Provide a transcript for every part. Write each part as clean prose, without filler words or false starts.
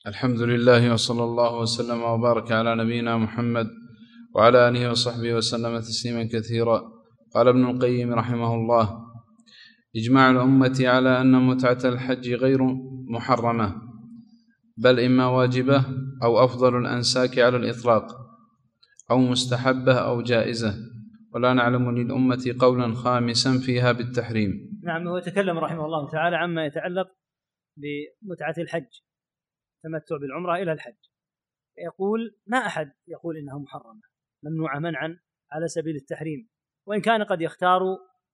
الحمد لله وصلى الله وسلم وبارك على نبينا محمد وعلى آله وصحبه وسلم تسليما كثيرا. قال ابن القيم رحمه الله: إجماع الأمة على أن متعة الحج غير محرمة، بل إما واجبة أو أفضل الأنساك على الإطلاق، أو مستحبة أو جائزة، ولا نعلم للأمة قولا خامسا فيها بالتحريم. نعم، هو يتكلم رحمه الله تعالى عما يتعلق بمتعة الحج، تمتع بالعمرة إلى الحج. يقول: ما أحد يقول إنها محرمة ممنوعة منعا على سبيل التحريم، وإن كان قد يختار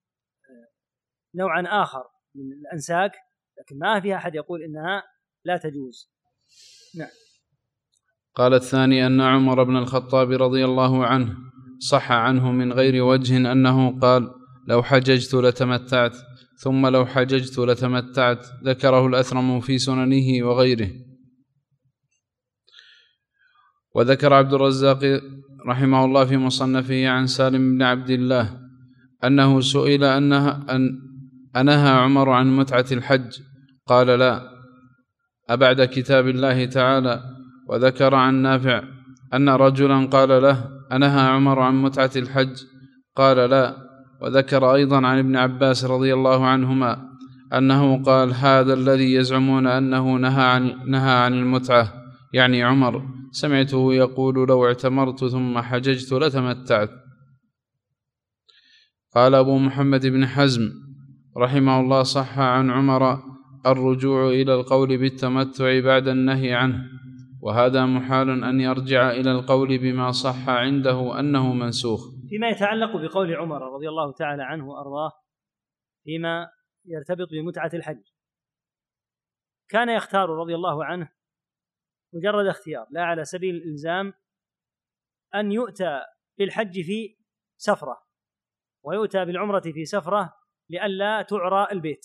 نوعا آخر من الأنساك، لكن ما في أحد يقول إنها لا تجوز. نعم. قال الثاني أن عمر بن الخطاب رضي الله عنه صح عنه من غير وجه أنه قال: لو حججت لتمتعت، ثم لو حججت لتمتعت. ذكره الأثرم في سننه وغيره. وذكر عبد الرزاق رحمه الله في مصنفه عن سالم بن عبد الله أنه سئل أنهى عمر عن متعة الحج؟ قال: لا، أبعد كتاب الله تعالى. وذكر عن نافع أن رجلا قال له: أنهى عمر عن متعة الحج؟ قال: لا. وذكر أيضا عن ابن عباس رضي الله عنهما أنه قال: هذا الذي يزعمون أنه نهى عن المتعة، يعني عمر، سمعته يقول: لو اعتمرت ثم حججت لتمتعت. قال أبو محمد بن حزم رحمه الله: صح عن عمر الرجوع إلى القول بالتمتع بعد النهي عنه، وهذا محال أن يرجع إلى القول بما صح عنده أنه منسوخ. فيما يتعلق بقول عمر رضي الله تعالى عنه وأرضاه فيما يرتبط بمتعة الحج، كان يختار رضي الله عنه مجرد اختيار، لا على سبيل الإلزام، أن يؤتى بالحج في سفرة ويؤتى بالعمرة في سفرة لئلا تعرى البيت.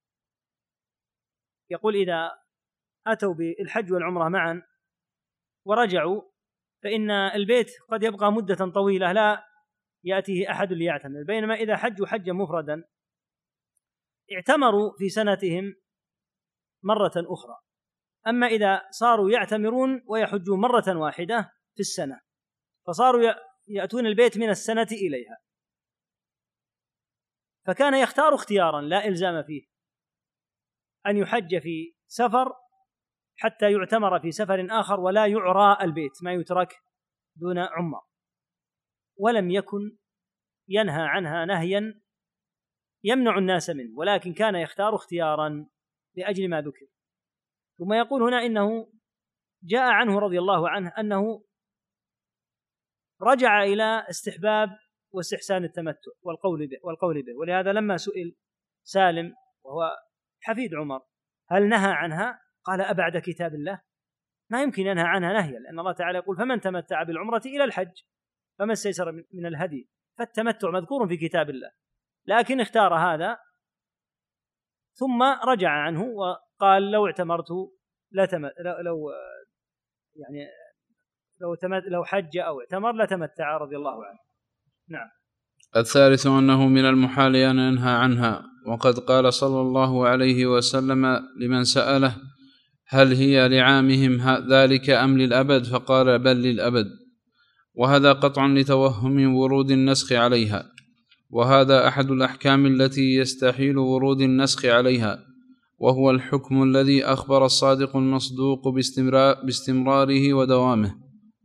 يقول: إذا أتوا بالحج والعمرة معا ورجعوا فإن البيت قد يبقى مدة طويلة لا يأتيه أحد ليعتمر، بينما إذا حجوا حجا مفردا اعتمروا في سنتهم مرة أخرى. أما إذا صاروا يعتمرون ويحجون مرة واحدة في السنة، فصاروا يأتون البيت من السنة إليها، فكان يختار اختيارا لا إلزام فيه، أن يحج في سفر حتى يعتمر في سفر آخر ولا يعرى البيت، ما يترك دون عمر، ولم يكن ينهى عنها نهيا يمنع الناس منه، ولكن كان يختار اختيارا لأجل ما ذكر. ثم يقول هنا إنه جاء عنه رضي الله عنه أنه رجع إلى استحباب واستحسان التمتع والقول به، ولهذا لما سئل سالم وهو حفيد عمر هل نهى عنها؟ قال: أبعد كتاب الله، ما يمكن ينهى عنها نهيا، لأن الله تعالى يقول: فمن تمتع بالعمرة إلى الحج فما استيسر من الهدي، فالتمتع مذكور في كتاب الله، لكن اختار هذا ثم رجع عنه وقال: لو اعتمرت لو حج أو اعتمر لتمتع رضي الله عنه. نعم. الثالث أنه من المحال أن ينهى عنها، وقد قال صلى الله عليه وسلم لمن سأله: هل هي لعامهم ذلك أم للأبد؟ فقال: بل للأبد. وهذا قطع لتوهم ورود النسخ عليها، وهذا أحد الأحكام التي يستحيل ورود النسخ عليها، وهو الحكم الذي أخبر الصادق المصدوق باستمراره ودوامه،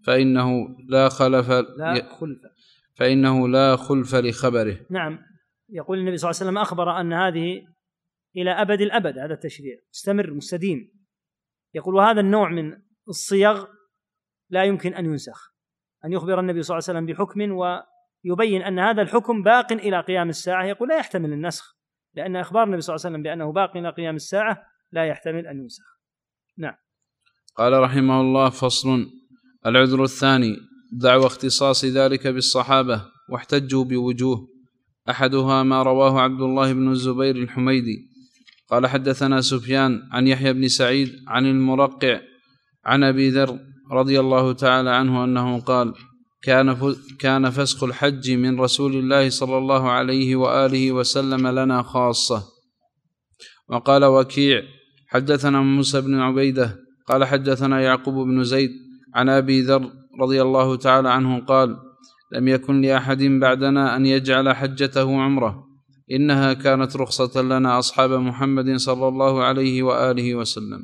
فإنه لا خلف لخبره. نعم. يقول النبي صلى الله عليه وسلم أخبر أن هذه إلى أبد الأبد، هذا التشريع مستمر مستديم. يقول: وهذا النوع من الصيغ لا يمكن أن ينسخ، أن يخبر النبي صلى الله عليه وسلم بحكم ويبين أن هذا الحكم باق إلى قيام الساعة، يقول لا يحتمل النسخ، لأن إخبار النبي صلى الله عليه وسلم بأنه باق إلى قيام الساعة لا يحتمل أن ينسخ. نعم. قال رحمه الله: فصل. العذر الثاني دعوى اختصاص ذلك بالصحابة، واحتجوا بوجوه، أحدها ما رواه عبد الله بن الزبير الحميدي قال: حدثنا سفيان عن يحيى بن سعيد عن المرقع عن أبي ذر رضي الله تعالى عنه أنه قال: كان فسخ الحج من رسول الله صلى الله عليه وآله وسلم لنا خاصة. وقال وكيع: حدثنا موسى بن عبيدة قال حدثنا يعقوب بن زيد عن أبي ذر رضي الله تعالى عنه قال لم يكن لأحد بعدنا أن يجعل حجته عمرة، إنها كانت رخصة لنا أصحاب محمد صلى الله عليه وآله وسلم.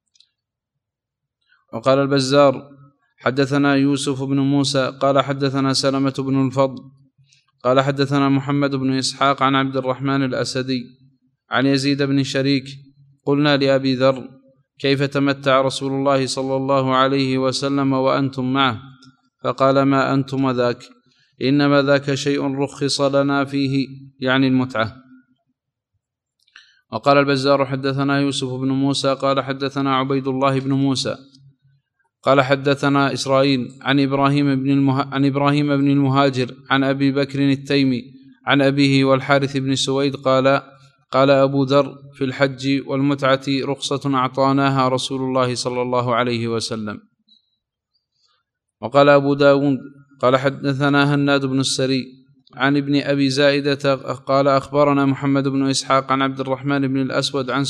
وقال البزار حدثنا يوسف بن موسى قال حدثنا سلمة بن الفضل قال حدثنا محمد بن إسحاق عن عبد الرحمن الأسدي عن يزيد بن شريك قلنا لأبي ذر كيف تمتع رسول الله صلى الله عليه وسلم وأنتم معه؟ فقال ما أنتم ذاك، إنما ذاك شيء رخص لنا فيه، يعني المتعة. وقال البزار حدثنا يوسف بن موسى قال حدثنا عبيد الله بن موسى قال حدثنا إسرائيل عن إبراهيم بن المهاجر عن أبي بكر التيمي عن أبيه والحارث بن سويد قال أبو ذر في الحج والمتعة رخصة أعطاناها رسول الله صلى الله عليه وسلم. وقال أبو داود قال حدثنا هناد بن السري عن ابن أبي زائدة قال أخبرنا محمد بن إسحاق عن عبد الرحمن بن الأسود عن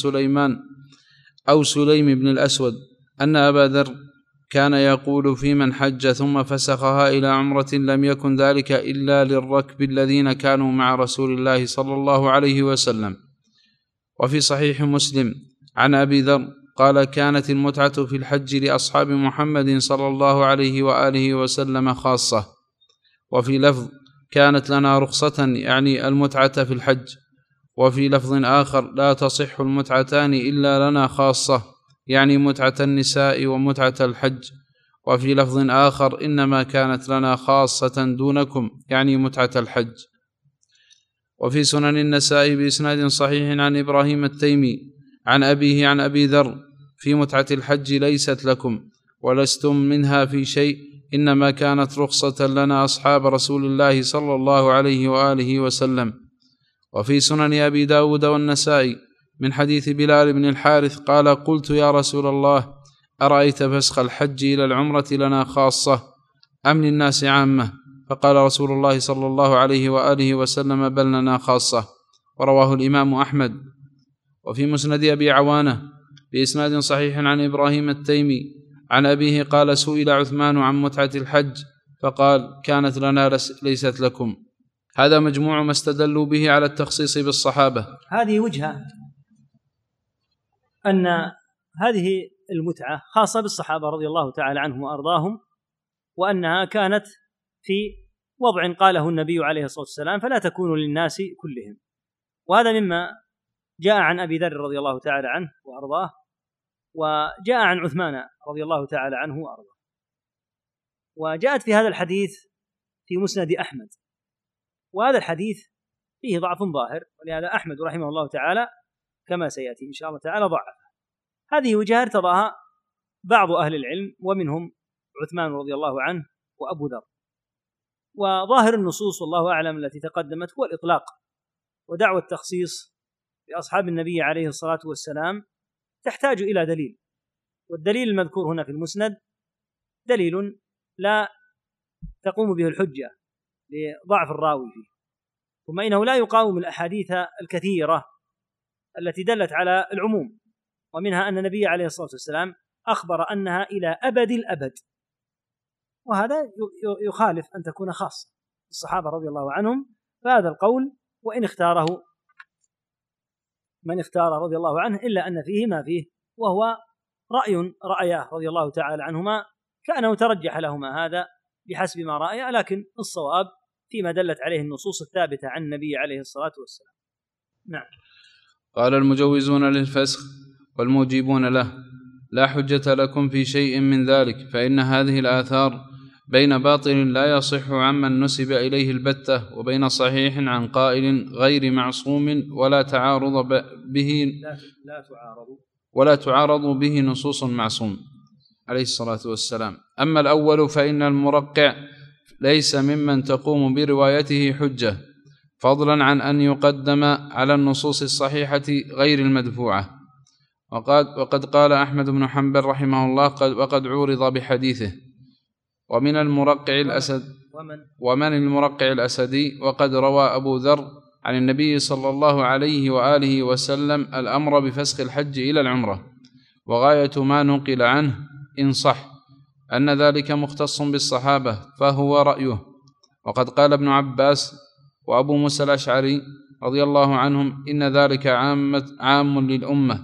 سليم بن الأسود أن أبا ذر كان يقول في من حج ثم فسخها إلى عمرة لم يكن ذلك إلا للركب الذين كانوا مع رسول الله صلى الله عليه وسلم. وفي صحيح مسلم عن أبي ذر قال كانت المتعة في الحج لأصحاب محمد صلى الله عليه وآله وسلم خاصة. وفي لفظ كانت لنا رخصة يعني المتعة في الحج. وفي لفظ آخر لا تصح المتعتان إلا لنا خاصة يعني متعة النساء ومتعة الحج. وفي لفظ آخر إنما كانت لنا خاصة دونكم يعني متعة الحج. وفي سنن النساء بإسناد صحيح عن إبراهيم التيمي عن أبيه عن أبي ذر في متعة الحج ليست لكم ولستم منها في شيء، إنما كانت رخصة لنا أصحاب رسول الله صلى الله عليه وآله وسلم. وفي سنن أبي داود والنسائي من حديث بلال بن الحارث قال قلت يا رسول الله أرأيت فسخ الحج إلى العمرة لنا خاصة أم للناس عامة؟ فقال رسول الله صلى الله عليه وآله وسلم بل لنا خاصة. ورواه الإمام أحمد. وفي مسند أبي عوانة بإسناد صحيح عن إبراهيم التيمي عن أبيه قال سئل عثمان عن متعة الحج فقال كانت لنا ليست لكم. هذا مجموع ما استدلوا به على التخصيص بالصحابة. هذه وجهة أن هذه المتعة خاصة بالصحابة رضي الله تعالى عنهم وأرضاهم، وأنها كانت في وضع قاله النبي عليه الصلاة والسلام فلا تكون للناس كلهم. وهذا مما جاء عن أبي ذر رضي الله تعالى عنه وأرضاه، وجاء عن عثمان رضي الله تعالى عنه وأرضاه، وجاءت في هذا الحديث في مسند أحمد. وهذا الحديث فيه ضعف ظاهر، ولهذا أحمد رحمه الله تعالى كما سيأتي إن شاء الله تعالى ضعف. هذه وجهة ارتضاها بعض أهل العلم ومنهم عثمان رضي الله عنه وأبو ذر. وظاهر النصوص والله أعلم التي تقدمت هو الإطلاق، ودعوة التخصيص لأصحاب النبي عليه الصلاة والسلام تحتاج إلى دليل، والدليل المذكور هنا في المسند دليل لا تقوم به الحجة لضعف الراوي فيه، ثم إنه لا يقاوم الأحاديث الكثيرة التي دلت على العموم، ومنها أن النبي عليه الصلاة والسلام أخبر أنها إلى أبد الأبد، وهذا يخالف أن تكون خاصة الصحابة رضي الله عنهم. فهذا القول وإن اختاره من اختاره رضي الله عنه إلا أن فيه ما فيه، وهو رأيه رضي الله تعالى عنهما كأنه ترجح لهما هذا بحسب ما رأي، لكن الصواب فيما دلت عليه النصوص الثابتة عن النبي عليه الصلاة والسلام. نعم. قال المجوزون للفسخ والموجبون له لا حجة لكم في شيء من ذلك، فإن هذه الآثار بين باطل لا يصح عمن نسب إليه البتة وبين صحيح عن قائل غير معصوم ولا تعارض به نصوص معصوم عليه الصلاة والسلام. أما الأول فإن المرقع ليس ممن تقوم بروايته حجة، فضلا عن أن يقدم على النصوص الصحيحة غير المدفوعة. وقد قال أحمد بن حنبل رحمه الله وقد عورض بحديثه ومن المرقع الأسدي وقد روى أبو ذر عن النبي صلى الله عليه وآله وسلم الأمر بفسخ الحج إلى العمرة، وغاية ما نقل عنه إن صح أن ذلك مختص بالصحابة فهو رأيه. وقد قال ابن عباس وأبو موسى الأشعري رضي الله عنهم إن ذلك عام للأمة،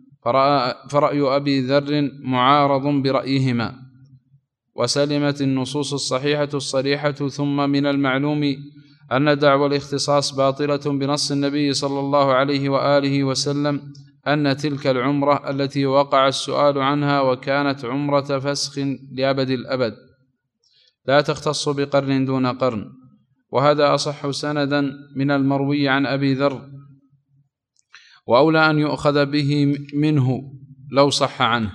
فرأي أبي ذر معارض برأيهما، وسلمت النصوص الصحيحة الصريحة. ثم من المعلوم أن دعوى الاختصاص باطلة بنص النبي صلى الله عليه وآله وسلم أن تلك العمرة التي وقع السؤال عنها وكانت عمرة فسخ لأبد الأبد لا تختص بقرن دون قرن، وهذا أصح سندا من المروي عن أبي ذر، وأولى أن يؤخذ به منه لو صح عنه.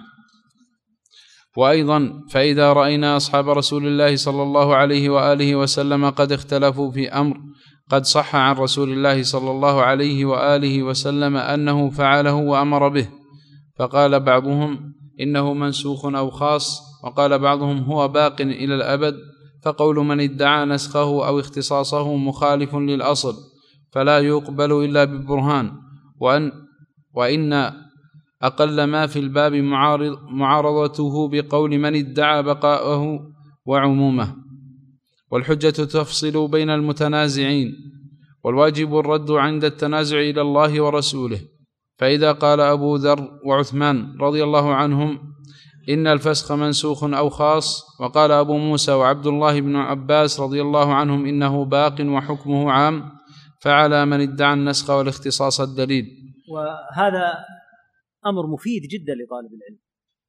وأيضا فإذا رأينا أصحاب رسول الله صلى الله عليه وآله وسلم قد اختلفوا في أمر قد صح عن رسول الله صلى الله عليه وآله وسلم أنه فعله وأمر به، فقال بعضهم إنه منسوخ أو خاص، وقال بعضهم هو باق إلى الأبد، فقول من ادعى نسخه أو اختصاصه مخالف للأصل فلا يقبل إلا ببرهان، وإن أقل ما في الباب معارضته بقول من ادعى بقاءه وعمومه، والحجة تفصل بين المتنازعين، والواجب الرد عند التنازع إلى الله ورسوله. فإذا قال أبو ذر وعثمان رضي الله عنهم إن الفسخ منسوخ أو خاص، وقال أبو موسى وعبد الله بن عباس رضي الله عنهم إنه باق وحكمه عام، فعلى من ادعى النسخ والاختصاص الدليل. وهذا أمر مفيد جدا لطالب العلم،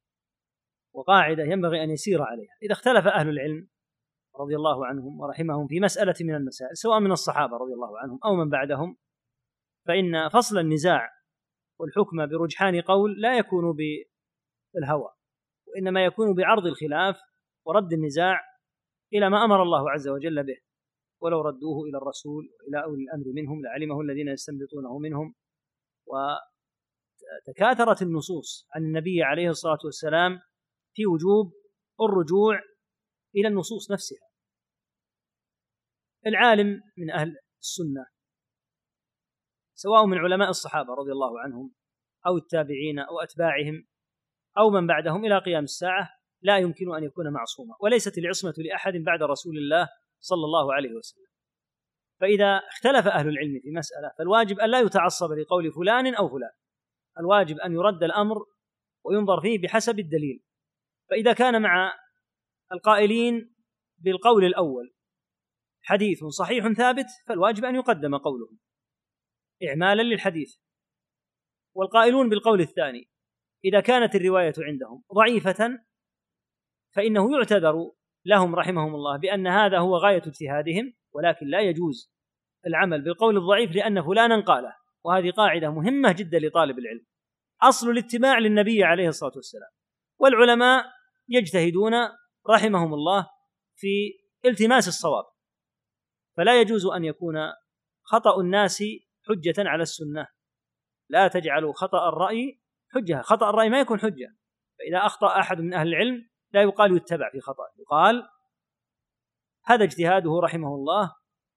وقاعدة ينبغي أن يسير عليها. إذا اختلف أهل العلم رضي الله عنهم ورحمهم في مسألة من المسائل سواء من الصحابة رضي الله عنهم أو من بعدهم، فإن فصل النزاع والحكم برجحان قول لا يكون بالهوى، وإنما يكون بعرض الخلاف ورد النزاع إلى ما أمر الله عز وجل به، ولو ردوه إلى الرسول وإلى أولي الأمر منهم لعلمه الذين يستنبطونه منهم. وتكاثرت النصوص عن النبي عليه الصلاة والسلام في وجوب الرجوع إلى النصوص نفسها. العالم من أهل السنة سواء من علماء الصحابة رضي الله عنهم أو التابعين أو أتباعهم أو من بعدهم إلى قيام الساعة لا يمكن أن يكون معصوما، وليست العصمة لأحد بعد رسول الله صلى الله عليه وسلم. فإذا اختلف أهل العلم في مسألة فالواجب أن لا يتعصب لقول فلان أو فلان، الواجب أن يرد الأمر وينظر فيه بحسب الدليل. فإذا كان مع القائلين بالقول الأول حديث صحيح ثابت فالواجب أن يقدم قولهم إعمالا للحديث، والقائلون بالقول الثاني إذا كانت الرواية عندهم ضعيفة فإنه يعتذر لهم رحمهم الله بأن هذا هو غاية اجتهادهم، ولكن لا يجوز العمل بالقول الضعيف لأن فلانا قاله. وهذه قاعدة مهمة جدا لطالب العلم، أصل الاتباع للنبي عليه الصلاة والسلام، والعلماء يجتهدون رحمهم الله في التماس الصواب، فلا يجوز أن يكون خطأ الناس حجة على السنة. لا تجعلوا خطأ الرأي حجة، خطأ الرأي ما يكون حجة. فإذا أخطأ أحد من أهل العلم لا يقال يتبع في خطأ، يقال هذا اجتهاده رحمه الله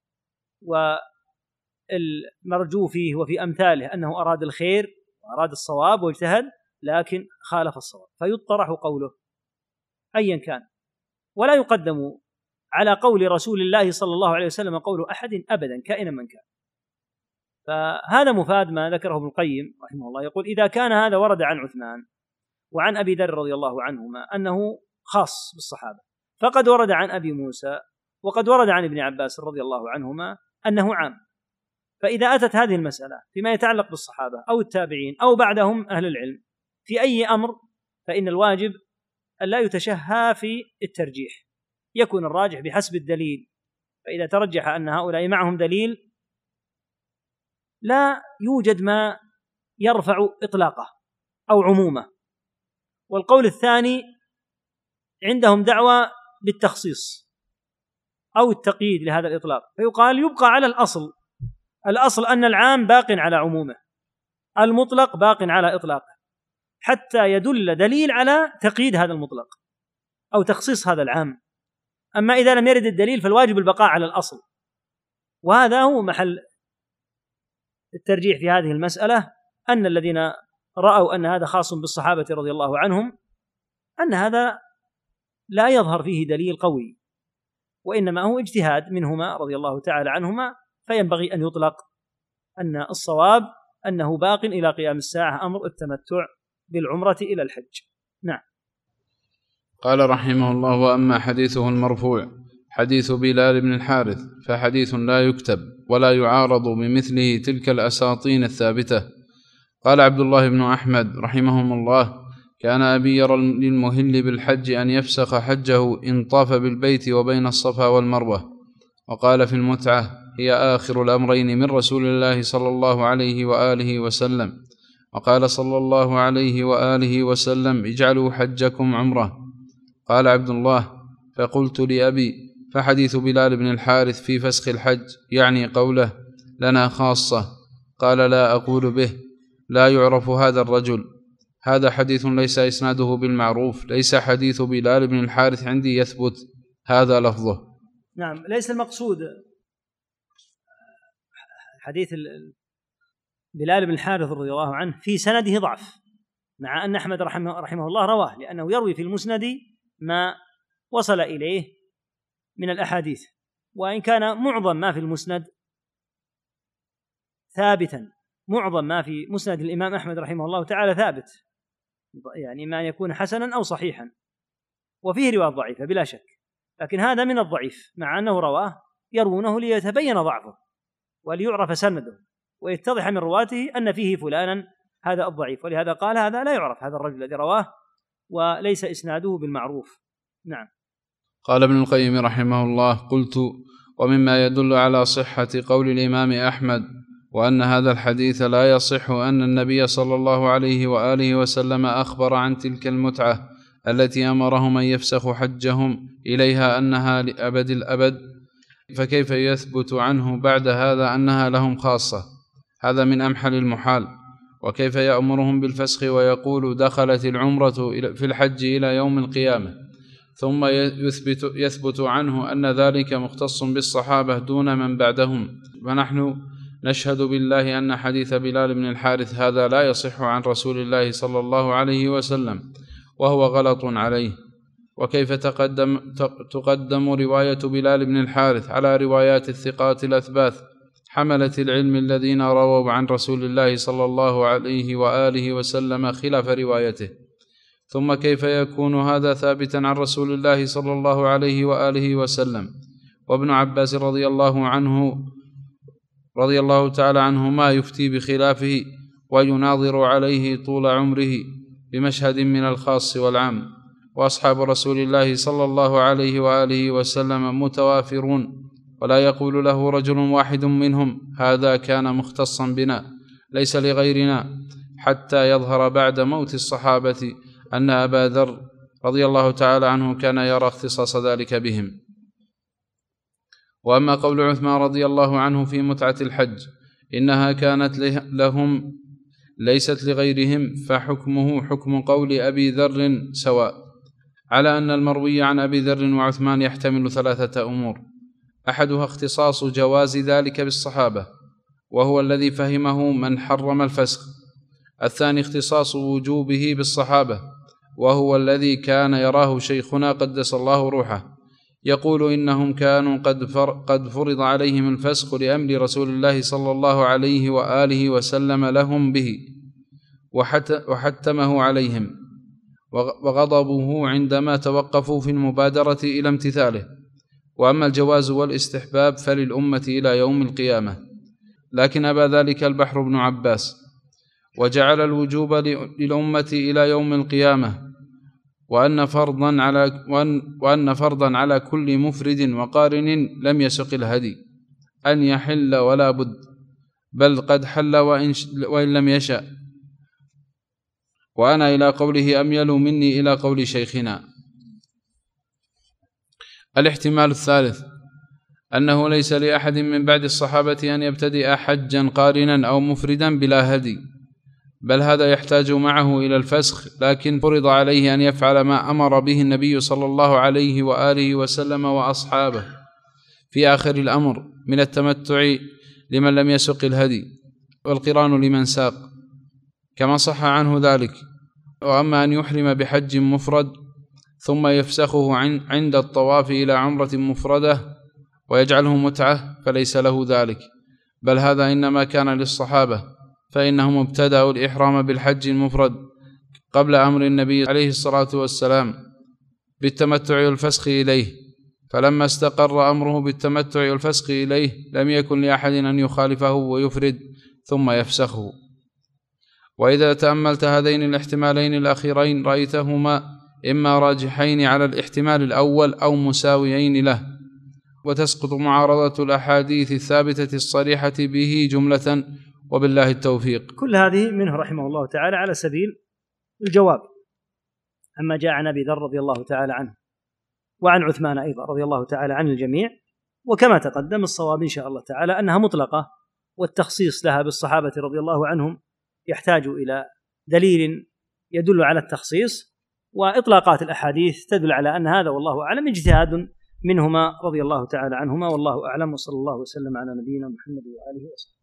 والمرجو فيه وفي أمثاله أنه أراد الخير وأراد الصواب واجتهد لكن خالف الصواب، فيطرح قوله أيا كان، ولا يقدم على قول رسول الله صلى الله عليه وسلم قول أحد أبدا كائنا من كان. فهذا مفاد ما ذكره ابن القيم رحمه الله، يقول إذا كان هذا ورد عن عثمان وعن أبي ذر رضي الله عنهما أنه خاص بالصحابة، فقد ورد عن أبي موسى وقد ورد عن ابن عباس رضي الله عنهما أنه عام. فإذا أتت هذه المسألة فيما يتعلق بالصحابة أو التابعين أو بعدهم أهل العلم في أي أمر، فإن الواجب أن لا يتشهى في الترجيح، يكون الراجح بحسب الدليل. فإذا ترجح أن هؤلاء معهم دليل لا يوجد ما يرفع إطلاقه أو عمومه، والقول الثاني عندهم دعوة بالتخصيص أو التقييد لهذا الإطلاق، فيقال يبقى على الأصل أن العام باق على عمومه، المطلق باق على إطلاقه، حتى يدل دليل على تقييد هذا المطلق أو تخصيص هذا العام. أما إذا لم يرد الدليل فالواجب البقاء على الأصل، وهذا هو محل الترجيح في هذه المسألة، أن الذين رأوا أن هذا خاص بالصحابة رضي الله عنهم، أن هذا لا يظهر فيه دليل قوي، وإنما هو اجتهاد منهما رضي الله تعالى عنهما، فينبغي أن يطلق أن الصواب أنه باق إلى قيام الساعة أمر التمتع بالعمرة إلى الحج. نعم. قال رحمه الله: وأما حديثه المرفوع حديث بلال بن الحارث فحديث لا يكتب ولا يعارض بمثله تلك الأساطين الثابتة. قال عبد الله بن أحمد رحمهم الله: كان أبي يرى للمهل بالحج أن يفسخ حجه إن طاف بالبيت وبين الصفا والمروة. وقال في المتعة: هي آخر الأمرين من رسول الله صلى الله عليه وآله وسلم. وقال صلى الله عليه وآله وسلم: اجعلوا حجكم عمرة. قال عبد الله: فقلت لأبي: فحديث بلال بن الحارث في فسخ الحج يعني قوله لنا خاصة؟ قال: لا أقول به، لا يعرف هذا الرجل، هذا حديث ليس إسناده بالمعروف، ليس حديث بلال بن الحارث عندي يثبت، هذا لفظه. نعم، ليس المقصود حديث بلال بن الحارث رضي الله عنه في سنده ضعف، مع أن أحمد رحمه الله رواه، لأنه يروي في المسند ما وصل إليه من الأحاديث، وإن كان معظم ما في المسند ثابتا، معظم ما في مسند الإمام أحمد رحمه الله تعالى ثابت، يعني ما يكون حسنا أو صحيحا، وفيه رواية ضعيفة بلا شك، لكن هذا من الضعيف، مع أنه رواه يروونه ليتبين ضعفه وليعرف سنده ويتضح من رواته أن فيه فلانا هذا الضعيف، ولهذا قال هذا لا يعرف هذا الرجل الذي رواه وليس إسناده بالمعروف. نعم. قال ابن القيم رحمه الله: قلت: ومما يدل على صحة قول الإمام أحمد وأن هذا الحديث لا يصح أن النبي صلى الله عليه وآله وسلم أخبر عن تلك المتعة التي أمرهم أن يفسخوا حجهم إليها أنها لأبد الأبد، فكيف يثبت عنه بعد هذا أنها لهم خاصة؟ هذا من أمحل المحال. وكيف يأمرهم بالفسخ ويقول دخلت العمرة في الحج إلى يوم القيامة، ثم يثبت عنه أن ذلك مختص بالصحابة دون من بعدهم؟ فنحن نشهد بالله أن حديث بلال بن الحارث هذا لا يصح عن رسول الله صلى الله عليه وسلم، وهو غلط عليه. وكيف تقدم رواية بلال بن الحارث على روايات الثقات الأثبات حملة العلم الذين رووا عن رسول الله صلى الله عليه وآله وسلم خلاف روايته؟ ثم كيف يكون هذا ثابتا عن رسول الله صلى الله عليه وآله وسلم؟ وابن عباس رضي الله تعالى عنهما يفتي بخلافه ويناظر عليه طول عمره بمشهد من الخاص والعام، وأصحاب رسول الله صلى الله عليه وآله وسلم متوافرون، ولا يقول له رجل واحد منهم هذا كان مختصا بنا ليس لغيرنا، حتى يظهر بعد موت الصحابة أن أبا ذر رضي الله تعالى عنه كان يرى اختصاص ذلك بهم. وأما قول عثمان رضي الله عنه في متعة الحج إنها كانت لهم ليست لغيرهم، فحكمه حكم قول أبي ذر سواء، على أن المروي عن أبي ذر وعثمان يحتمل ثلاثة أمور: أحدها اختصاص جواز ذلك بالصحابة، وهو الذي فهمه من حرم الفسخ. الثاني اختصاص وجوبه بالصحابة، وهو الذي كان يراه شيخنا قدس الله روحه، يقول إنهم كانوا قد فرض عليهم الفسخ لأمر رسول الله صلى الله عليه وآله وسلم لهم به، وحتمه عليهم، وغضبه عندما توقفوا في المبادرة إلى امتثاله. وأما الجواز والاستحباب فللأمة إلى يوم القيامة. لكن أبى ذلك البحر بن عباس، وجعل الوجوب للأمة إلى يوم القيامة، وأن فرضا على كل مفرد وقارن لم يسق الهدي أن يحل ولا بد، بل قد حل وإن لم يشأ. وأنا إلى قوله أميل مني إلى قول شيخنا. الاحتمال الثالث أنه ليس لأحد من بعد الصحابة أن يبتدئ حجا قارنا أو مفردا بلا هدي، بل هذا يحتاج معه إلى الفسخ، لكن فرض عليه أن يفعل ما أمر به النبي صلى الله عليه وآله وسلم وأصحابه في آخر الأمر من التمتع لمن لم يسق الهدي، والقران لمن ساق. كما صح عنه ذلك. وأما أن يحرم بحج مفرد ثم يفسخه عند الطواف إلى عمرة مفردة ويجعله متعة فليس له ذلك، بل هذا إنما كان للصحابة، فإنهم ابتدأوا الإحرام بالحج المفرد قبل أمر النبي عليه الصلاة والسلام بالتمتع والفسخ إليه، فلما استقر أمره بالتمتع والفسخ إليه لم يكن لأحد أن يخالفه ويفرد ثم يفسخه. وإذا تأملت هذين الاحتمالين الأخيرين رأيتهما إما راجحين على الاحتمال الأول أو مساويين له، وتسقط معارضة الأحاديث الثابتة الصريحة به جملة، وبالله التوفيق. كل هذه منه رحمه الله تعالى على سبيل الجواب أما جاء عن أبي ذر رضي الله تعالى عنه وعن عثمان أيضا رضي الله تعالى عن الجميع. وكما تقدم الصواب إن شاء الله تعالى أنها مطلقة، والتخصيص لها بالصحابة رضي الله عنهم يحتاج إلى دليل يدل على التخصيص، وإطلاقات الأحاديث تدل على أن هذا والله أعلم اجتهاد منهما رضي الله تعالى عنهما، والله أعلم، وصلى الله وسلم على نبينا محمد وآله وسلم.